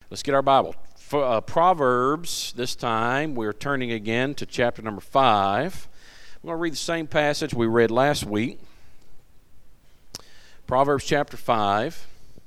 Let's get our Bible. Proverbs, this time we're turning again to chapter number 5. I'm going to read the same passage we read last week. Proverbs chapter 5.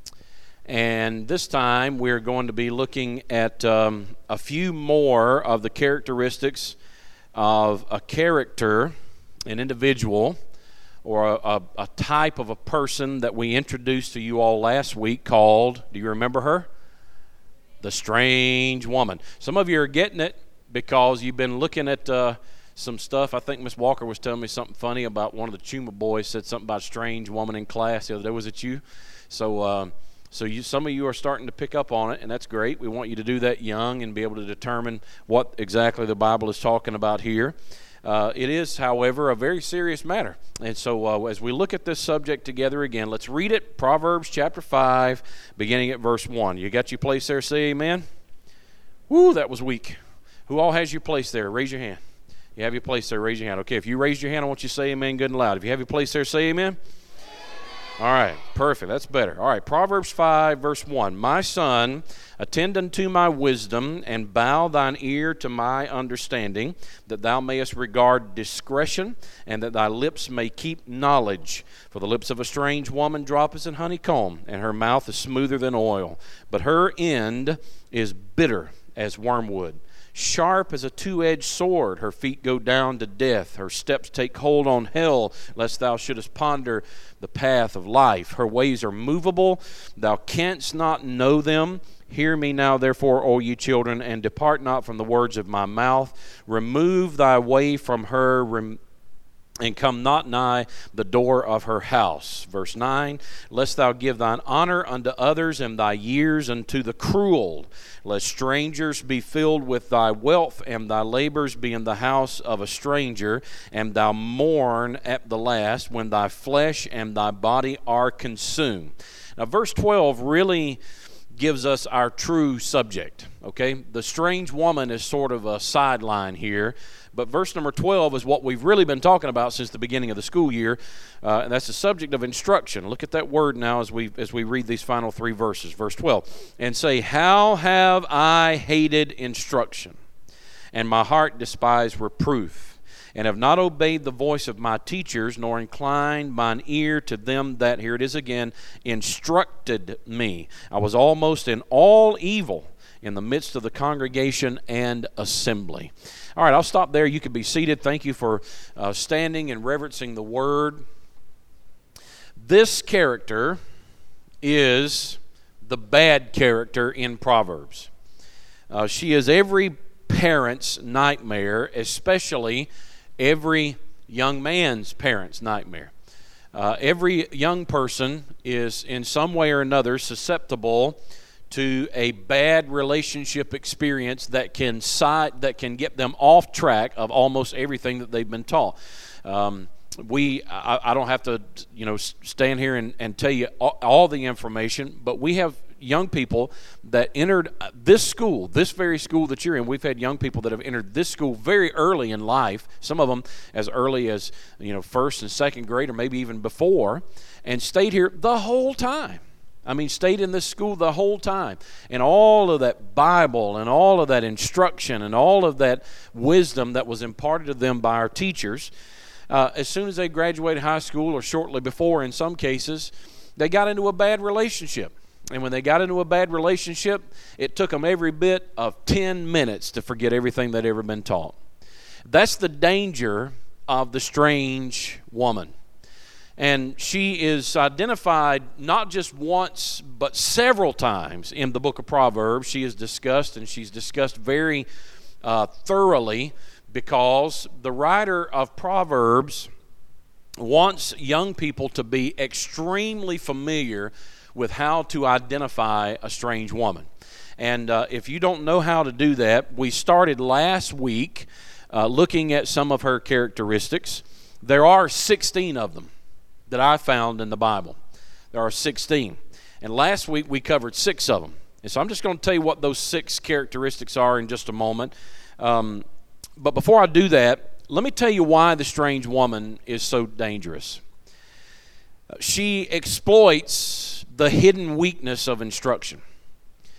And this time we're going to be looking at a few more of the characteristics of a character, an individual, or a type of a person that we introduced to you all last week called, do you remember her? The strange woman. Some of you are getting it because you've been looking at some stuff. I think Miss Walker was telling me something funny about one of the Chuma boys said something about a strange woman in class the other day. Was it you? So some of you are starting to pick up on it, and that's great. We want you to do that young and be able to determine what exactly the Bible is talking about here. It is, however, a very serious matter. And so as we look at this subject together again, let's read it. Proverbs chapter 5, beginning at verse 1. You got your place there? Say amen. Woo, that was weak. Who all has your place there? Raise your hand. You have your place there, raise your hand. Okay, if you raised your hand, I want you to say amen good and loud. If you have your place there, say amen. All right, perfect. That's better. All right, Proverbs 5, verse 1. My son, attend unto my wisdom, and bow thine ear to my understanding, that thou mayest regard discretion, and that thy lips may keep knowledge. For the lips of a strange woman drop as an honeycomb, and her mouth is smoother than oil. But her end is bitter as wormwood. Sharp as a two-edged sword, her feet go down to death. Her steps take hold on hell, lest thou shouldest ponder the path of life. Her ways are movable, thou canst not know them. Hear me now, therefore, O ye children, and depart not from the words of my mouth. Remove thy way from her, and come not nigh the door of her house. Verse 9, lest thou give thine honor unto others, and thy years unto the cruel. Lest strangers be filled with thy wealth, and thy labors be in the house of a stranger, and thou mourn at the last, when thy flesh and thy body are consumed. Now verse 12 really gives us our true subject, okay? The strange woman is sort of a sideline here, but verse number 12 is what we've really been talking about since the beginning of the school year, and that's the subject of instruction. Look at that word now as we read these final three verses. Verse 12, and say, how have I hated instruction, and my heart despised reproof, and have not obeyed the voice of my teachers, nor inclined mine ear to them that, here it is again, instructed me. I was almost in all evil in the midst of the congregation and assembly. All right, I'll stop there. You can be seated. Thank you for standing and reverencing the word. This character is the bad character in Proverbs. She is every parent's nightmare, especially every young man's parent's nightmare. Every young person is in some way or another susceptible to a bad relationship experience that can get them off track of almost everything that they've been taught. I don't have to stand here and tell you all the information, but we have young people that entered this very school that you're in. We've had young people that have entered this school very early in life, some of them as early as first and second grade or maybe even before, and stayed here the whole time. I mean, stayed in this school the whole time. And all of that Bible and all of that instruction and all of that wisdom that was imparted to them by our teachers, as soon as they graduated high school or shortly before in some cases, they got into a bad relationship. And when they got into a bad relationship, it took them every bit of 10 minutes to forget everything they'd ever been taught. That's the danger of the strange woman. And she is identified not just once, but several times in the book of Proverbs. She is discussed, and she's discussed very thoroughly, because the writer of Proverbs wants young people to be extremely familiar with how to identify a strange woman. And if you don't know how to do that, we started last week looking at some of her characteristics. There are 16 of them that I found in the Bible. There are 16. And last week we covered 6 of them. And so I'm just going to tell you what those 6 characteristics are in just a moment. But before I do that, let me tell you why the strange woman is so dangerous. She exploits the hidden weakness of instruction.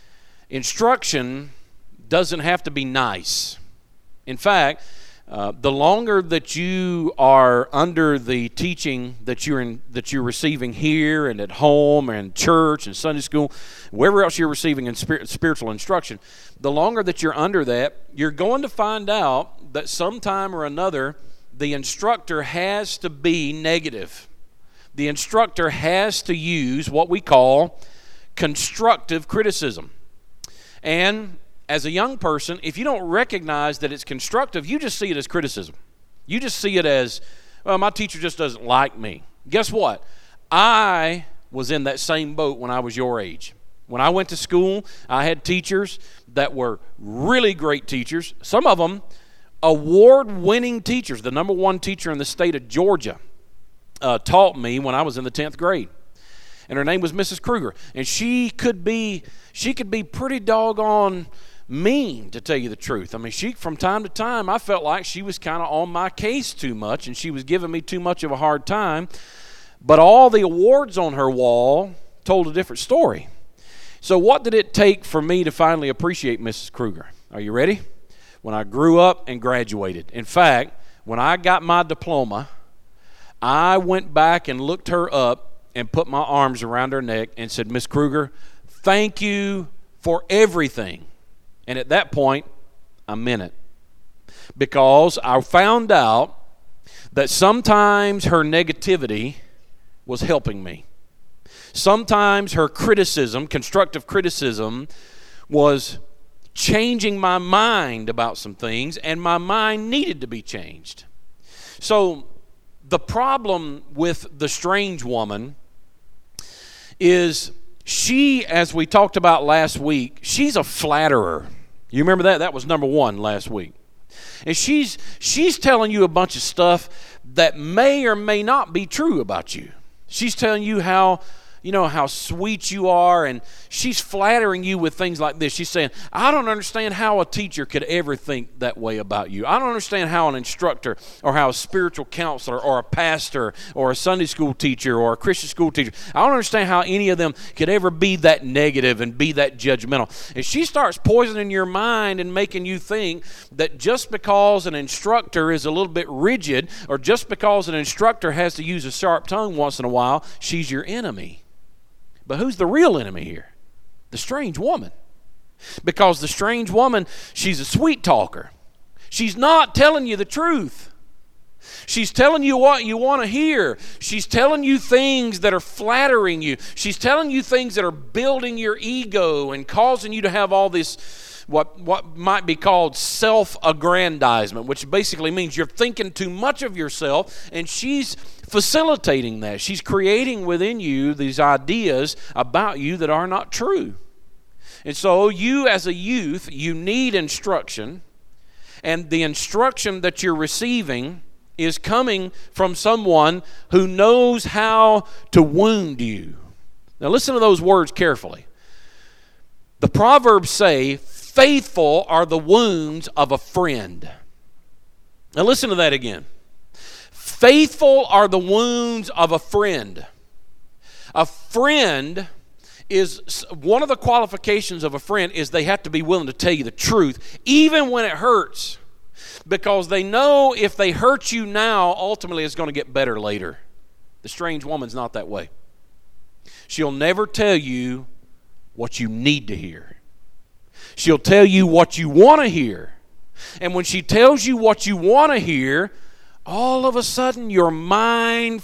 Instruction doesn't have to be nice. In fact, the longer that you are under the teaching that you're receiving here and at home and church and Sunday school, wherever else you're receiving in spiritual instruction, the longer that you're under that, you're going to find out that sometime or another the instructor has to be negative. The instructor has to use what we call constructive criticism. And as a young person, if you don't recognize that it's constructive, you just see it as criticism. You just see it as, well, my teacher just doesn't like me. Guess what? I was in that same boat when I was your age. When I went to school, I had teachers that were really great teachers. Some of them award-winning teachers. The number one teacher in the state of Georgia taught me when I was in the 10th grade. And her name was Mrs. Kruger. And she could be pretty doggone mean, to tell you the truth. I mean, from time to time, I felt like she was kind of on my case too much, and she was giving me too much of a hard time. But all the awards on her wall told a different story. So what did it take for me to finally appreciate Mrs. Kruger? Are you ready? When I grew up and graduated. In fact, when I got my diploma, I went back and looked her up and put my arms around her neck and said, Miss Kruger, thank you for everything. And at that point, I meant it. Because I found out that sometimes her negativity was helping me. Sometimes her criticism, constructive criticism, was changing my mind about some things, and my mind needed to be changed. So the problem with the strange woman is she, as we talked about last week, she's a flatterer. You remember that? That was number one last week. And she's telling you a bunch of stuff that may or may not be true about you. She's telling you how sweet you are, and she's flattering you with things like this. She's saying, I don't understand how a teacher could ever think that way about you. I don't understand how an instructor or how a spiritual counselor or a pastor or a Sunday school teacher or a Christian school teacher, I don't understand how any of them could ever be that negative and be that judgmental. And she starts poisoning your mind and making you think that just because an instructor is a little bit rigid, or just because an instructor has to use a sharp tongue once in a while, she's your enemy. But who's the real enemy here? The strange woman. Because the strange woman, she's a sweet talker. She's not telling you the truth. She's telling you what you want to hear. She's telling you things that are flattering you. She's telling you things that are building your ego and causing you to have all this, what might be called self-aggrandizement, which basically means you're thinking too much of yourself, and she's facilitating that. She's creating within you these ideas about you that are not true. And so you as a youth, you need instruction, and the instruction that you're receiving is coming from someone who knows how to wound you. Now listen to those words carefully. The Proverbs say, faithful are the wounds of a friend. Now listen to that again. Faithful are the wounds of a friend. A friend is, one of the qualifications of a friend is they have to be willing to tell you the truth, even when it hurts. Because they know if they hurt you now, ultimately it's going to get better later. The strange woman's not that way. She'll never tell you what you need to hear. She'll tell you what you want to hear. And when she tells you what you want to hear, all of a sudden your mind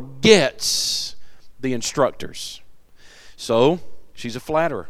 forgets the instructors. So she's a flatterer.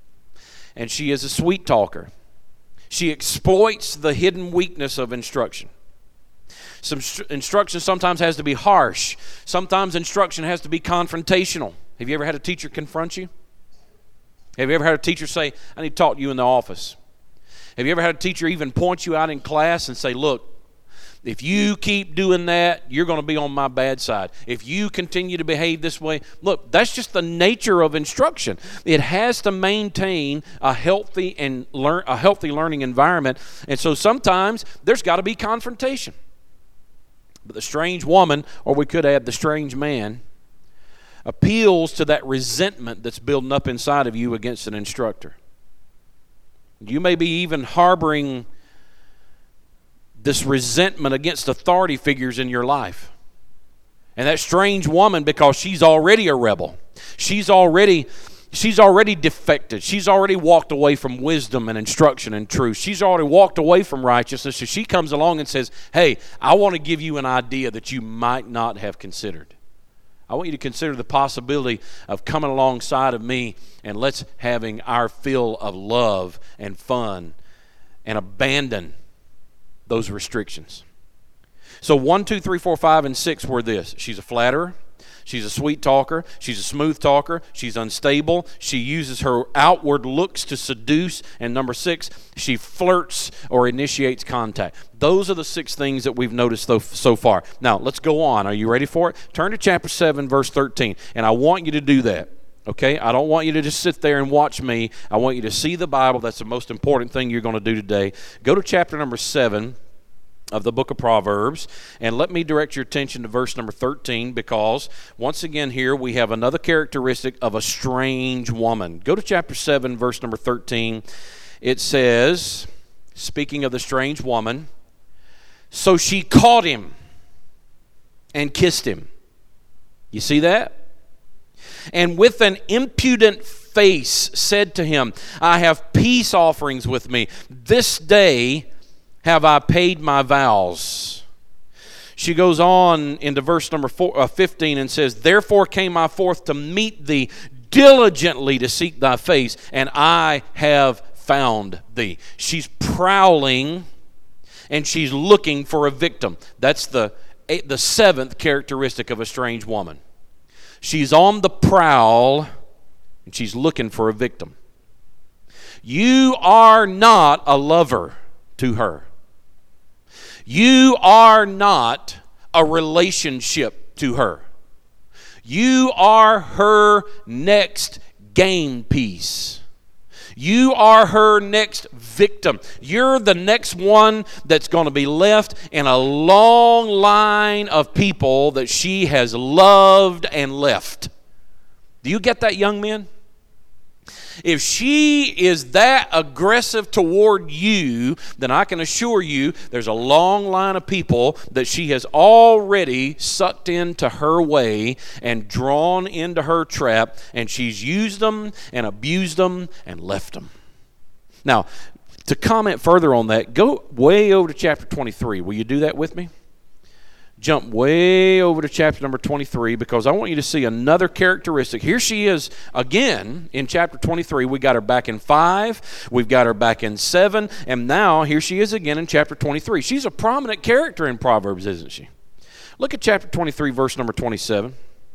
And she is a sweet talker. She exploits the hidden weakness of instruction. Some instruction sometimes has to be harsh. Sometimes instruction has to be confrontational. Have you ever had a teacher confront you? Have you ever had a teacher say, I need to talk to you in the office? Have you ever had a teacher even point you out in class and say, look, if you keep doing that, you're going to be on my bad side. If you continue to behave this way, look, that's just the nature of instruction. It has to maintain a healthy learning environment. And so sometimes there's got to be confrontation. But the strange woman, or we could add the strange man, appeals to that resentment that's building up inside of you against an instructor. You may be even harboring this resentment against authority figures in your life. And that strange woman, because she's already a rebel, she's already defected. She's already walked away from wisdom and instruction and truth. She's already walked away from righteousness. So she comes along and says, hey, I want to give you an idea that you might not have considered. I want you to consider the possibility of coming alongside of me and let's having our fill of love and fun and abandon those restrictions. So 1, 2, 3, 4, 5, and 6 were this. She's a flatterer. She's a sweet talker. She's a smooth talker. She's unstable. She uses her outward looks to seduce. And number 6, she flirts or initiates contact. Those are the 6 things that we've noticed so far. Now, let's go on. Are you ready for it? Turn to chapter 7, verse 13. And I want you to do that. Okay? I don't want you to just sit there and watch me. I want you to see the Bible. That's the most important thing you're going to do today. Go to chapter number 7. Of the book of Proverbs, and let me direct your attention to verse number 13, because once again here we have another characteristic of a strange woman. Go to chapter 7, verse number 13. It says, speaking of the strange woman, so she caught him and kissed him. You see that? And with an impudent face said to him, I have peace offerings with me. This day have I paid my vows. She goes on into verse number 15 and says, therefore came I forth to meet thee, diligently to seek thy face, and I have found thee. She's prowling and she's looking for a victim. That's the 7th characteristic of a strange woman. She's on the prowl and she's looking for a victim. You are not a lover to her. You are not a relationship to her. You are her next game piece. You are her next victim. You're the next one that's going to be left in a long line of people that she has loved and left. Do you get that, young men? If she is that aggressive toward you, then I can assure you there's a long line of people that she has already sucked into her way and drawn into her trap, and she's used them and abused them and left them. Now, to comment further on that, go way over to chapter 23. Will you do that with me? Jump way over to chapter number 23, because I want you to see another characteristic. Here she is again in chapter 23. We got her back in 5. We've got her back in 7. And now here she is again in chapter 23. She's a prominent character in Proverbs, isn't she? Look at chapter 23, verse number 27.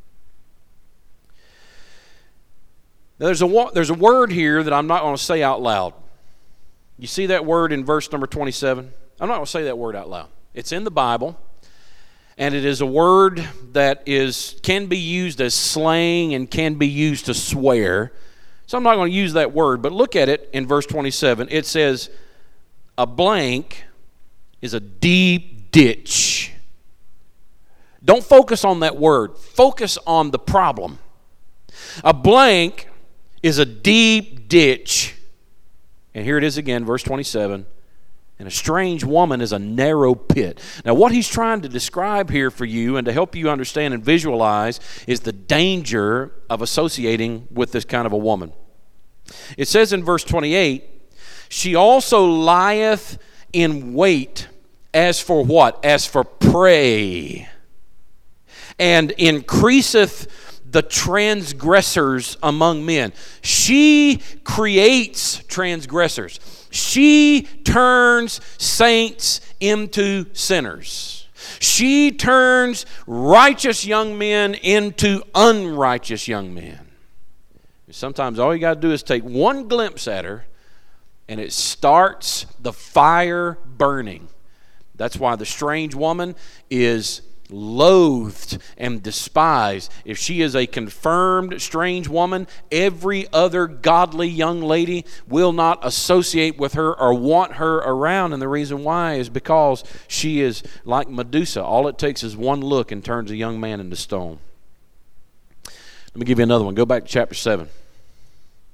Now there's a word here that I'm not going to say out loud. You see that word in verse number 27? I'm not going to say that word out loud. It's in the Bible. And it is a word that can be used as slang and can be used to swear. So I'm not going to use that word, but look at it in verse 27. It says, a blank is a deep ditch. Don't focus on that word. Focus on the problem. A blank is a deep ditch. And here it is again, verse 27. And a strange woman is a narrow pit. Now, what he's trying to describe here for you and to help you understand and visualize is the danger of associating with this kind of a woman. It says in verse 28, she also lieth in wait as for what? As for prey. And increaseth the transgressors among men. She creates transgressors. She turns saints into sinners. She turns righteous young men into unrighteous young men. Sometimes all you got to do is take one glimpse at her, and it starts the fire burning. That's why the strange woman is loathed and despised. If she is a confirmed strange woman, every other godly young lady will not associate with her or want her around. And the reason why is because she is like Medusa. All it takes is one look and turns a young man into stone. Let me give you another one. Go back to chapter 7.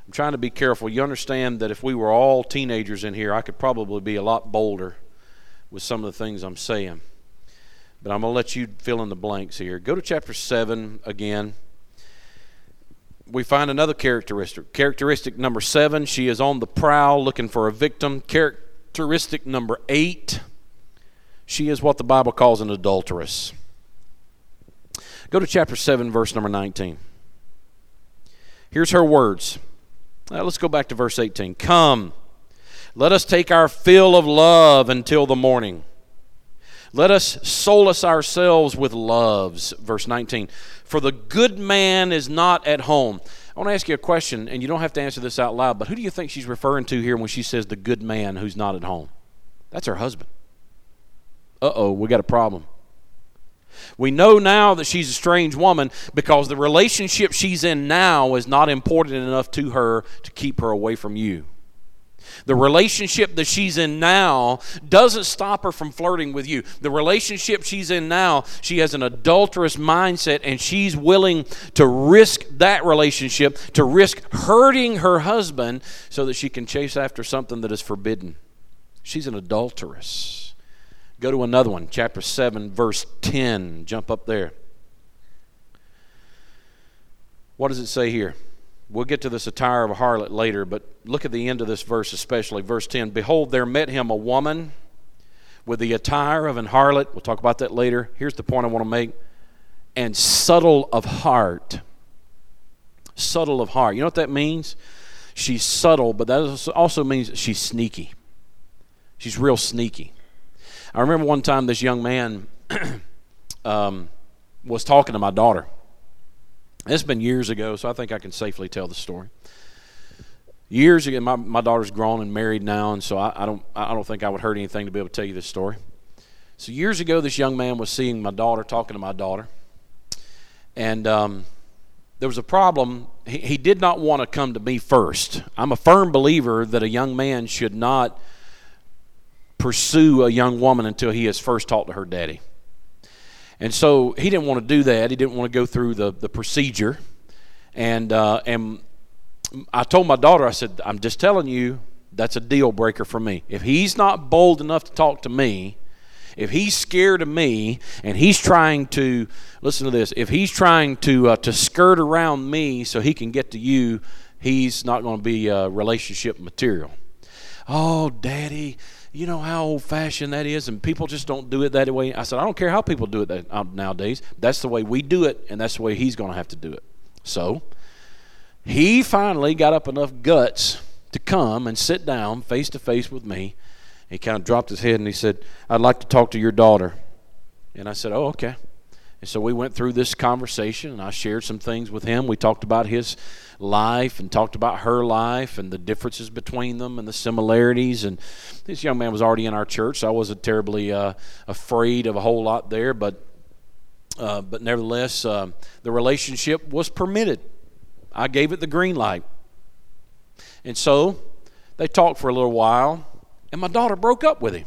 I'm trying to be careful. You understand that if we were all teenagers in here, I could probably be a lot bolder with some of the things I'm saying. But I'm going to let you fill in the blanks here. Go to chapter 7 again. We find another characteristic. Characteristic number 7, she is on the prowl looking for a victim. Characteristic number 8, she is what the Bible calls an adulteress. Go to chapter 7, verse number 19. Here's her words. Now, let's go back to verse 18. Come, let us take our fill of love until the morning. Let us solace ourselves with loves. Verse 19. For the good man is not at home. I want to ask you a question, and you don't have to answer this out loud, but who do you think she's referring to here when she says the good man who's not at home? That's her husband. Uh-oh, we got a problem. We know now that she's a strange woman because the relationship she's in now is not important enough to her to keep her away from you. The relationship that she's in now doesn't stop her from flirting with you. The relationship she's in now, she has an adulterous mindset, and she's willing to risk that relationship, to risk hurting her husband so that she can chase after something that is forbidden. She's an adulteress. Go to another one, chapter 7, verse 10. Jump up there. What does it say here? We'll get to this attire of a harlot later, but look at the end of this verse especially. Verse 10, behold, there met him a woman with the attire of an harlot. We'll talk about that later. Here's the point I want to make. And subtle of heart. Subtle of heart. You know what that means? She's subtle, but that also means she's sneaky. She's real sneaky. I remember one time this young man was talking to my daughter. It's been years ago, so I think I can safely tell the story. Years ago, my daughter's grown and married now, and so I don't think I would hurt anything to be able to tell you this story. So years ago, this young man was seeing my daughter, talking to my daughter, and there was a problem. He did not want to come to me first. I'm a firm believer that a young man should not pursue a young woman until he has first talked to her daddy. And so he didn't want to do that. He didn't want to go through the procedure. And I told my daughter, I said, I'm just telling you, that's a deal breaker for me. If he's not bold enough to talk to me, if he's scared of me, and he's trying to, listen to this, if he's trying to skirt around me so he can get to you, he's not going to be relationship material. Oh, Daddy, you know how old-fashioned that is, and people just don't do it that way. I said, I don't care how people do it nowadays. That's the way we do it, and that's the way he's going to have to do it. So he finally got up enough guts to come and sit down face-to-face with me. He kind of dropped his head, and he said, I'd like to talk to your daughter. And I said, oh, okay. And so we went through this conversation, and I shared some things with him. We talked about his life and talked about her life and the differences between them and the similarities. And this young man was already in our church, so I wasn't terribly afraid of a whole lot there. But nevertheless, the relationship was permitted. I gave it the green light. And so they talked for a little while, and my daughter broke up with him.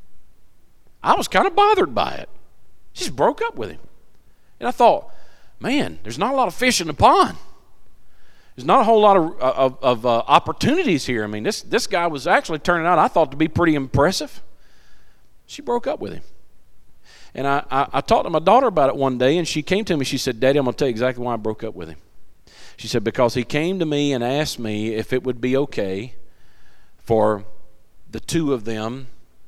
I was kind of bothered by it. She just broke up with him. And I thought, man, there's not a lot of fish in the pond. There's not a whole lot of opportunities here. I mean, this guy was actually turning out, I thought, to be pretty impressive. She broke up with him. And I talked to my daughter about it one day, and she came to me. She said, Daddy, I'm going to tell you exactly why I broke up with him. She said, because he came to me and asked me if it would be okay for the two of them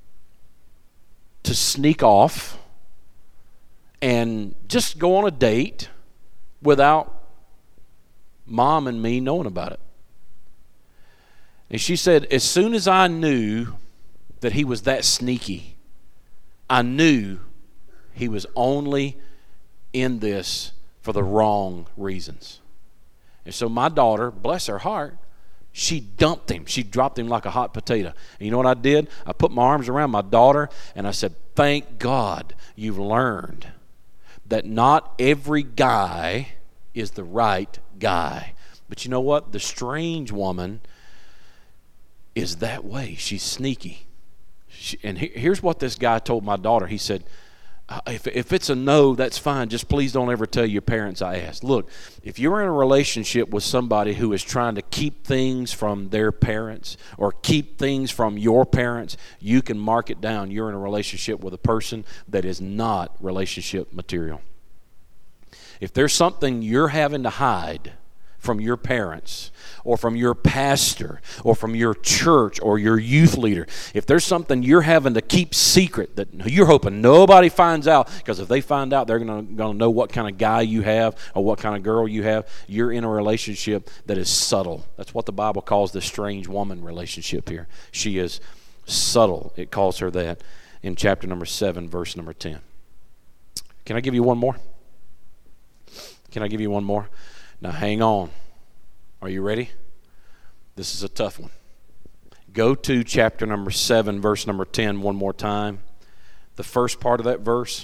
to sneak off and just go on a date without Mom and me knowing about it. And she said, as soon as I knew that he was that sneaky, I knew he was only in this for the wrong reasons. And so my daughter, bless her heart, she dumped him. She dropped him like a hot potato. And you know what I did? I put my arms around my daughter and I said, thank God you've learned that not every guy is the right guy. But you know what? The strange woman is that way. She's sneaky. And here's what this guy told my daughter. He said, If it's a no, that's fine. Just please don't ever tell your parents I asked. Look, if you're in a relationship with somebody who is trying to keep things from their parents or keep things from your parents, you can mark it down. You're in a relationship with a person that is not relationship material. If there's something you're having to hide from your parents or from your pastor or from your church or your youth leader, if there's something you're having to keep secret that you're hoping nobody finds out, because if they find out, they're going to know what kind of guy you have or what kind of girl you have, you're in a relationship that is subtle. That's what the Bible calls the strange woman relationship here. She is subtle. It calls her that in chapter number 7, verse number 10. Can I give you one more? Can I give you one more? Now hang on. Are you ready? This is a tough one. Go to chapter number 7, verse number 10 one more time. The first part of that verse.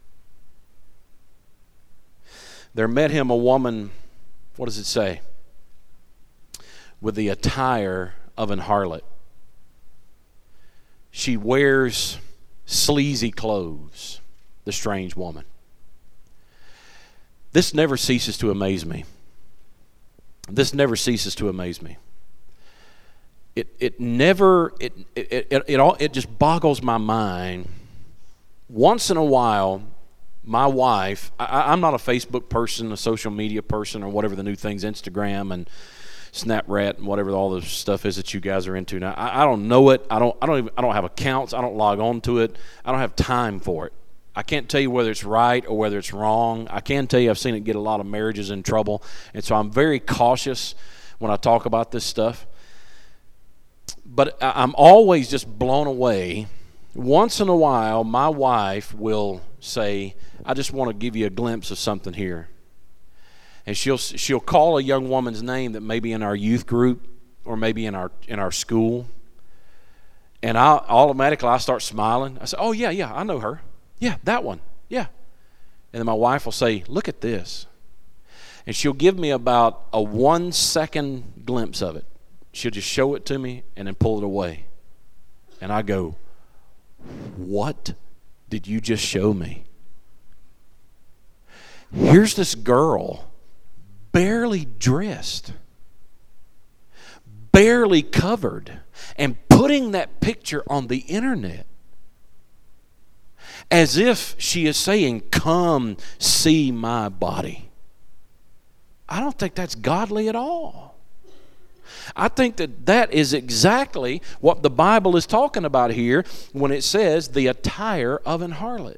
There met him a woman, what does it say? With the attire of an harlot. She wears sleazy clothes, the strange woman. This never ceases to amaze me. This never ceases to amaze me. It just boggles my mind. Once in a while, my wife, I'm not a Facebook person, a social media person, or whatever the new things, Instagram and Snapchat and whatever all the stuff is that you guys are into now. I don't know it. I don't have accounts. I don't log on to it. I don't have time for it. I can't tell you whether it's right or whether it's wrong. I can tell you I've seen it get a lot of marriages in trouble. And so I'm very cautious when I talk about this stuff. But I'm always just blown away. Once in a while, my wife will say, I just want to give you a glimpse of something here. And she'll call a young woman's name that may be in our youth group or maybe in our school. And I start smiling. I say, oh, yeah, I know her. Yeah, that one. Yeah. And then my wife will say, look at this. And she'll give me about a 1-second glimpse of it. She'll just show it to me and then pull it away. And I go, what did you just show me? Here's this girl, barely dressed, barely covered, and putting that picture on the internet. As if she is saying, come see my body. I don't think that's godly at all. I think that is exactly what the Bible is talking about here when it says the attire of an harlot.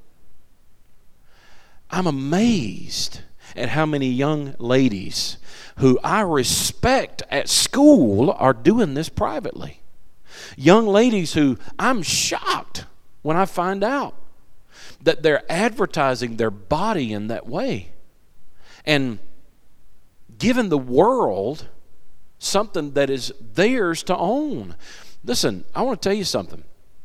I'm amazed at how many young ladies who I respect at school are doing this privately. Young ladies who I'm shocked when I find out that they're advertising their body in that way and giving the world something that is theirs to own. Listen, I want to tell you something.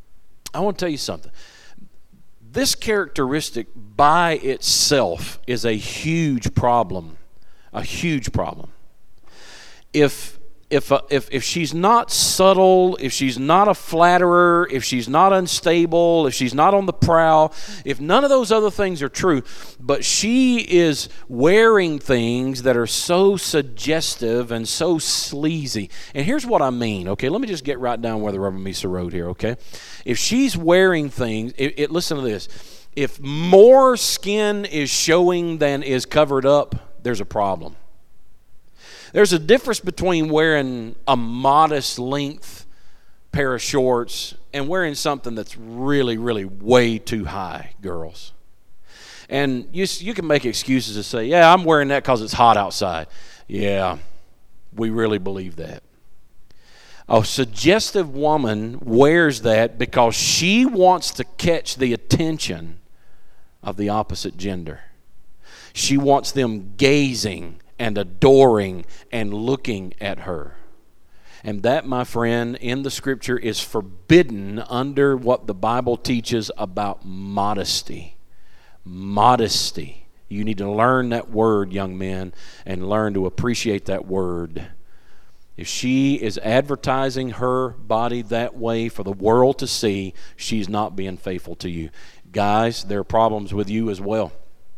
This characteristic by itself is a huge problem. A huge problem. If she's not subtle, if she's not a flatterer, if she's not unstable, if she's not on the prowl, if none of those other things are true, but she is wearing things that are so suggestive and so sleazy. And here's what I mean, okay? Let me just get right down where the rubber meets the road here, okay? If she's wearing things, listen to this. If more skin is showing than is covered up, there's a problem. There's a difference between wearing a modest length pair of shorts and wearing something that's really, really way too high, girls. And you can make excuses to say, yeah, I'm wearing that because it's hot outside. Yeah, we really believe that. A suggestive woman wears that because she wants to catch the attention of the opposite gender. She wants them gazing and adoring and looking at her. And that, my friend, in the scripture is forbidden under what the Bible teaches about modesty. Modesty. You need to learn that word, young men, and learn to appreciate that word. If she is advertising her body that way for the world to see, she's not being faithful to you. Guys, there are problems with you as well.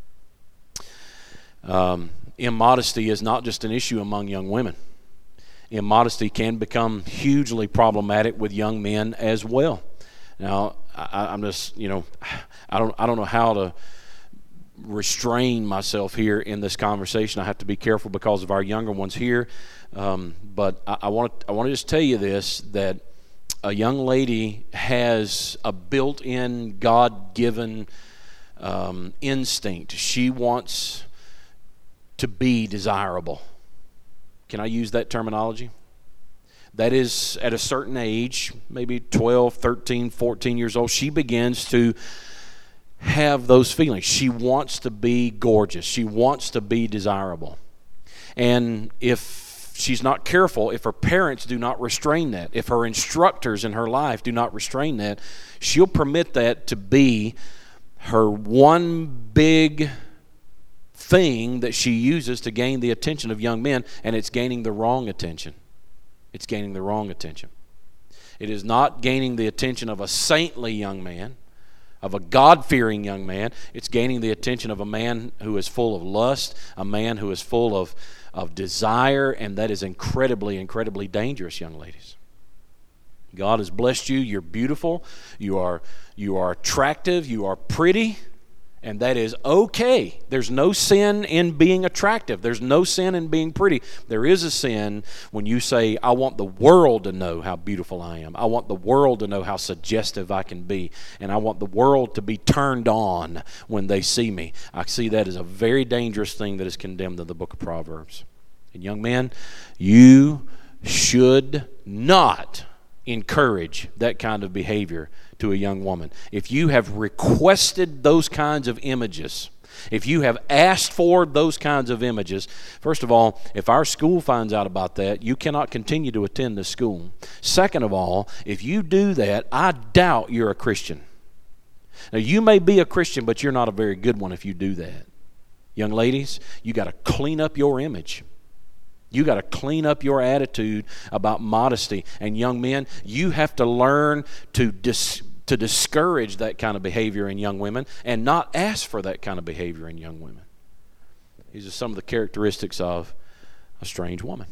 Immodesty is not just an issue among young women. Immodesty can become hugely problematic with young men as well. Now, I'm just, I don't know how to restrain myself here in this conversation. I have to be careful because of our younger ones here. But I want to just tell you this, that a young lady has a built-in God-given instinct. She wants to be desirable. Can I use that terminology? That is, at a certain age, maybe 12, 13, 14 years old, she begins to have those feelings. She wants to be gorgeous. She wants to be desirable. And if she's not careful, if her parents do not restrain that, if her instructors in her life do not restrain that, she'll permit that to be her one big thing that she uses to gain the attention of young men, and it's gaining the wrong attention. It's gaining the wrong attention. It is not gaining the attention of a saintly young man, of a God-fearing young man. It's gaining the attention of a man who is full of lust, a man who is full of desire, and that is incredibly, incredibly dangerous, young ladies. God has blessed you. You're beautiful. You are attractive. You are pretty. And that is okay. There's no sin in being attractive. There's no sin in being pretty. There is a sin when you say, I want the world to know how beautiful I am. I want the world to know how suggestive I can be. And I want the world to be turned on when they see me. I see that as a very dangerous thing that is condemned in the book of Proverbs. And young men, you should not encourage that kind of behavior to a young woman. If you have requested those kinds of images, if you have asked for those kinds of images, first of all, if our school finds out about that, you cannot continue to attend the school. Second of all, if you do that, I doubt you're a Christian. Now, you may be a Christian, but you're not a very good one if you do that. Young ladies, you got to clean up your image. You got to clean up your attitude about modesty. And young men, you have to learn to discourage that kind of behavior in young women and not ask for that kind of behavior in young women. These are some of the characteristics of a strange woman.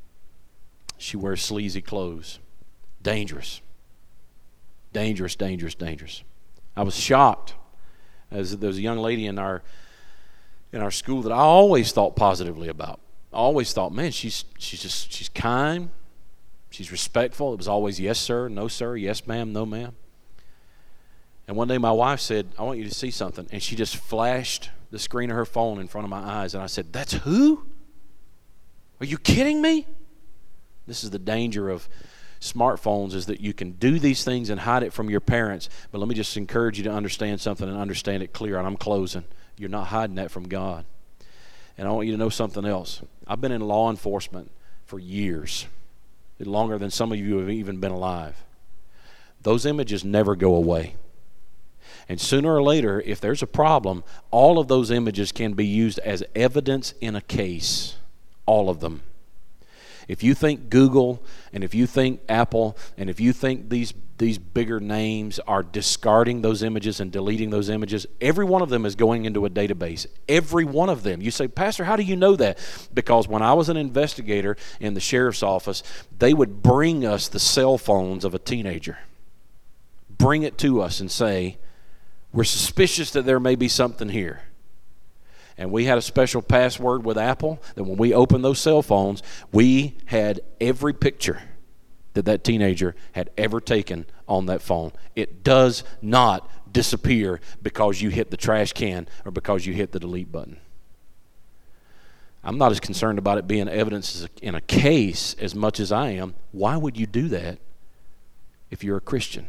She wears sleazy clothes. Dangerous. Dangerous, dangerous, dangerous. I was shocked as there was a young lady in our school that I always thought positively about. I always thought, man, she's kind, she's respectful. It was always yes, sir, no, sir, yes, ma'am, no, ma'am. And one day my wife said, I want you to see something. And she just flashed the screen of her phone in front of my eyes. And I said, that's who? Are you kidding me? This is the danger of smartphones, is that you can do these things and hide it from your parents. But let me just encourage you to understand something and understand it clear. And I'm closing. You're not hiding that from God. And I want you to know something else. I've been in law enforcement for years, longer than some of you have even been alive. Those images never go away. And sooner or later, if there's a problem, all of those images can be used as evidence in a case. All of them. If you think Google, and if you think Apple, and if you think these bigger names are discarding those images and deleting those images, every one of them is going into a database. Every one of them. You say, Pastor, how do you know that? Because when I was an investigator in the sheriff's office, they would bring us the cell phones of a teenager. Bring it to us and say, we're suspicious that there may be something here. And we had a special password with Apple that when we opened those cell phones, we had every picture that teenager had ever taken on that phone. It does not disappear because you hit the trash can or because you hit the delete button. I'm not as concerned about it being evidence in a case as much as I am. Why would you do that if you're a Christian?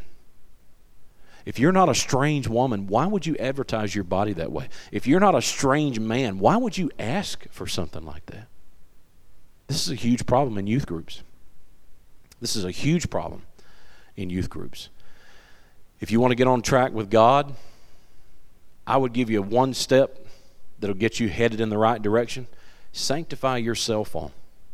If you're not a strange woman, why would you advertise your body that way? If you're not a strange man, why would you ask for something like that? This is a huge problem in youth groups. This is a huge problem in youth groups. If you want to get on track with God, I would give you one step that'll get you headed in the right direction. Sanctify your cell phone.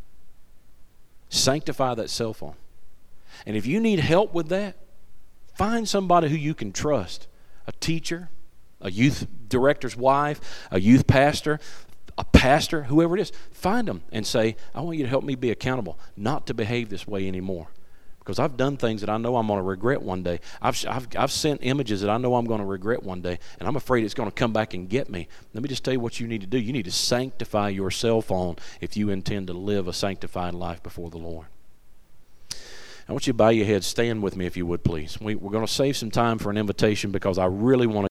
Sanctify that cell phone. And if you need help with that, find somebody who you can trust, a teacher, a youth director's wife, a youth pastor, a pastor, whoever it is. Find them and say, I want you to help me be accountable not to behave this way anymore. Because I've done things that I know I'm going to regret one day. I've sent images that I know I'm going to regret one day, and I'm afraid it's going to come back and get me. Let me just tell you what you need to do. You need to sanctify your cell phone if you intend to live a sanctified life before the Lord. I want you to bow your head. Stand with me if you would, please. We're going to save some time for an invitation because I really want to